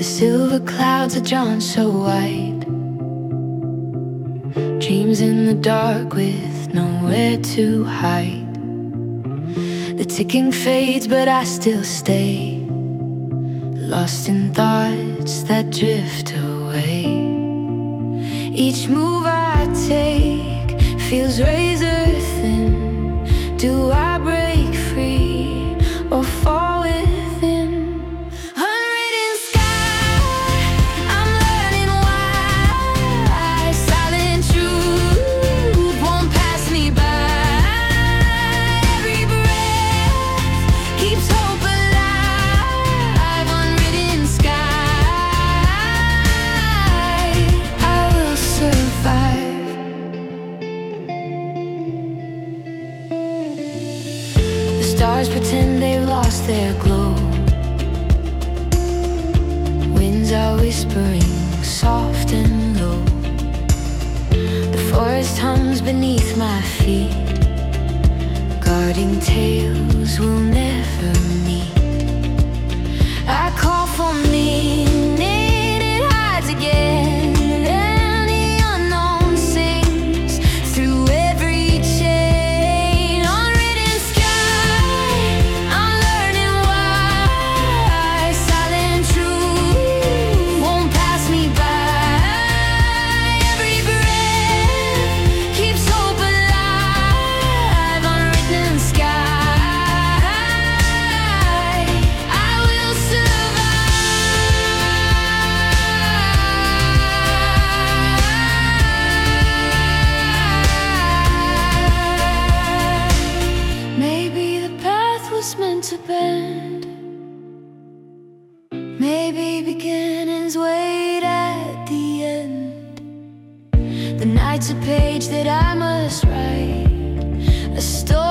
The silver clouds are drawn so white, dreams in the dark with nowhere to hide. The ticking fades, but I still stay, lost in thoughts that drift away. Each move I take feels razor thin. Do I break free or fall within? Unwritten sky, I'm learning why silent truth won't pass me by. Every breath keeps hope alive. Unwritten sky, I will survive. The stars pretend they've lost their glow. Winds are whispering soft and low. The forest hums beneath my feet, guarding tales we'll never meet. I call for meaning, it hides again, and the unknown sings through every chain. Unwritten sky, I'm learning why silent truth won't pass me by. Every breath keeps hope alive. Unwritten sky, I will survive. Maybe the path was meant to bend. Maybe beginnings wait at the end. The night's a page that I must write, a story